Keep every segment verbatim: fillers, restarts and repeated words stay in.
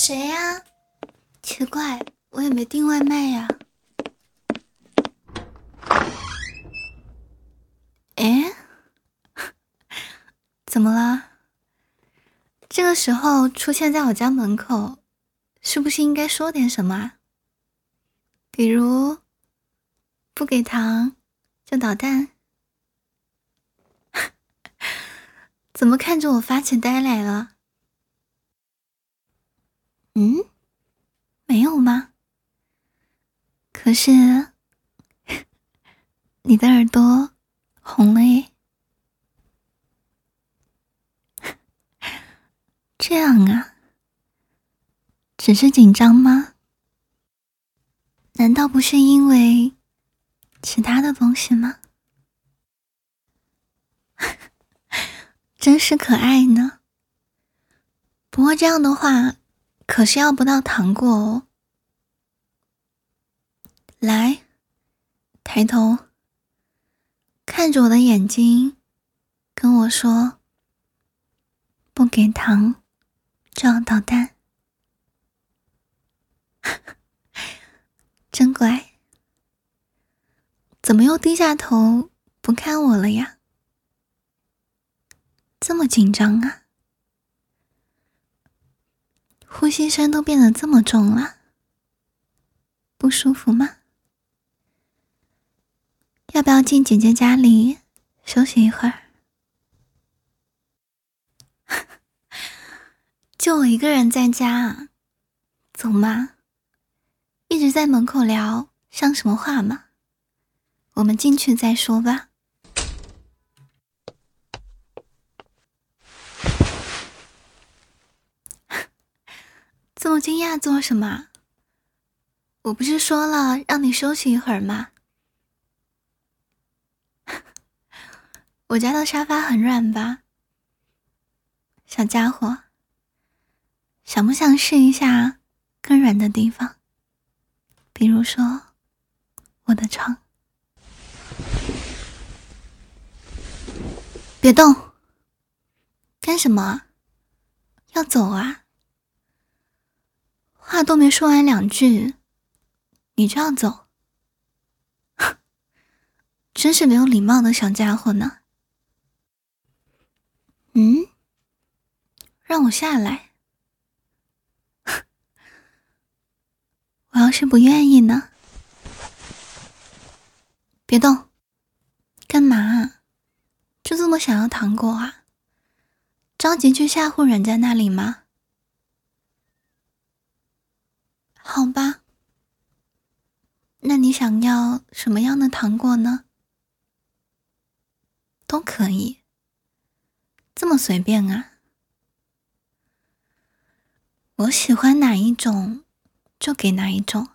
谁呀？奇怪，我也没订外卖呀。诶，怎么了？这个时候出现在我家门口，是不是应该说点什么啊？比如不给糖就捣蛋？怎么看着我发起呆来了？嗯，没有吗？可是你的耳朵红了耶。这样啊，只是紧张吗？难道不是因为其他的东西吗？真是可爱呢。不过这样的话，可是要不到糖果哦。来，抬头，看着我的眼睛，跟我说，不给糖就要捣蛋。真乖。怎么又低下头不看我了呀？这么紧张啊？呼吸声都变得这么重了，不舒服吗？要不要进姐姐家里休息一会儿？就我一个人在家啊，走嘛。一直在门口聊，像什么话嘛？我们进去再说吧。这么惊讶做什么？我不是说了让你休息一会儿吗？我家的沙发很软吧？小家伙，想不想试一下更软的地方？比如说我的床。别动！干什么？要走啊？话都没说完两句，你就要走？真是没有礼貌的小家伙呢。嗯？让我下来。我要是不愿意呢？别动！干嘛啊？就这么想要糖果啊？着急去吓唬人家那里吗？好吧，那你想要什么样的糖果呢？都可以。这么随便啊？我喜欢哪一种就给哪一种。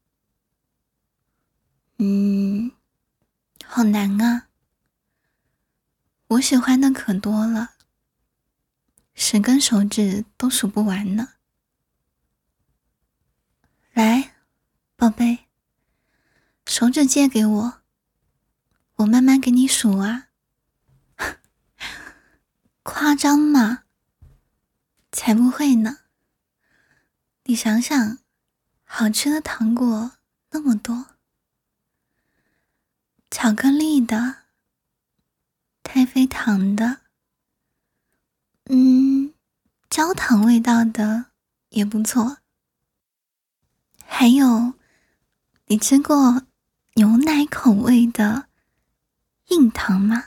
嗯，好难啊。我喜欢的可多了，十根手指都数不完呢。来，宝贝，手指借给我，我慢慢给你数啊。夸张嘛？才不会呢。你想想，好吃的糖果那么多，巧克力的，太妃糖的，嗯，焦糖味道的也不错。还有，你吃过牛奶口味的硬糖吗？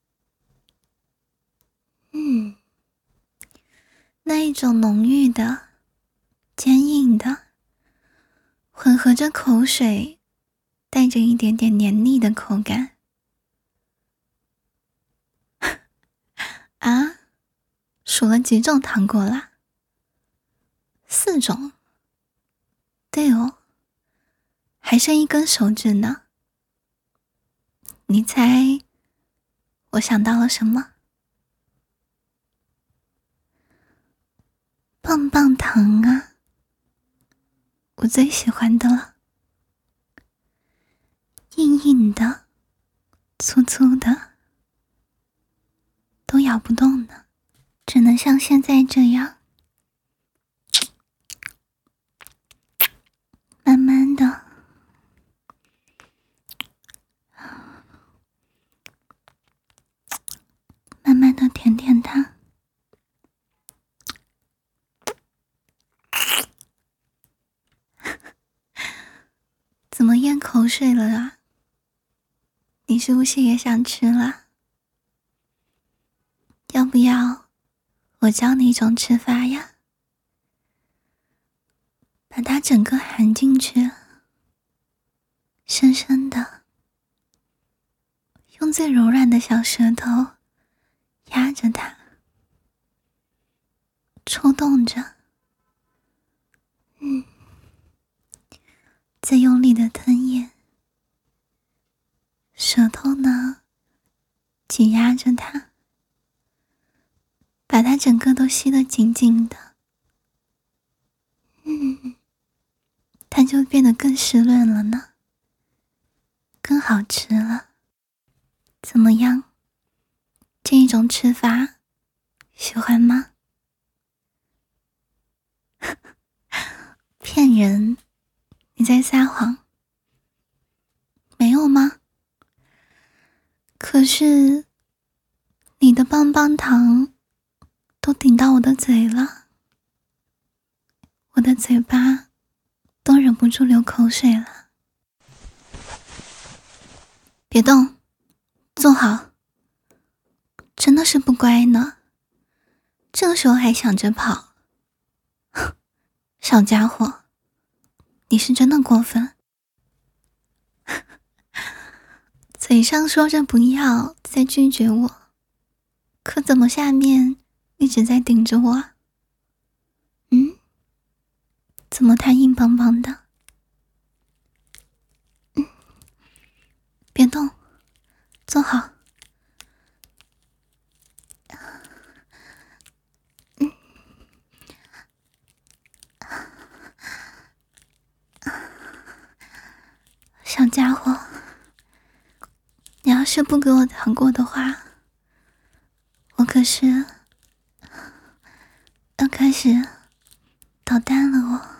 嗯，那一种浓郁的、坚硬的，混合着口水，带着一点点黏腻的口感。啊，数了几种糖果啦？四种。对哦，还剩一根手指呢。你猜我想到了什么？棒棒糖啊，我最喜欢的了。硬硬的，粗粗的，都咬不动呢，只能像现在这样口水了啊！你是不是也想吃了？要不要我教你一种吃法呀？把它整个含进去，深深的，用最柔软的小舌头压着它，抽动着，嗯，再用力的吞咽，舌头呢挤压着它，把它整个都吸得紧紧的，嗯，它就变得更湿润了呢，更好吃了。怎么样？这一种吃法喜欢吗？骗人，你在撒谎。没有吗？可是你的棒棒糖都顶到我的嘴了，我的嘴巴都忍不住流口水了。别动，坐好。真的是不乖呢，这个时候还想着跑。小家伙，你是真的过分。嘴上说着不要，在拒绝我，可怎么下面一直在顶着我？嗯？怎么太硬邦邦的？嗯，别动，坐好。嗯，小家伙，你要是不给我糖果的话，我可是要开始捣蛋了哦。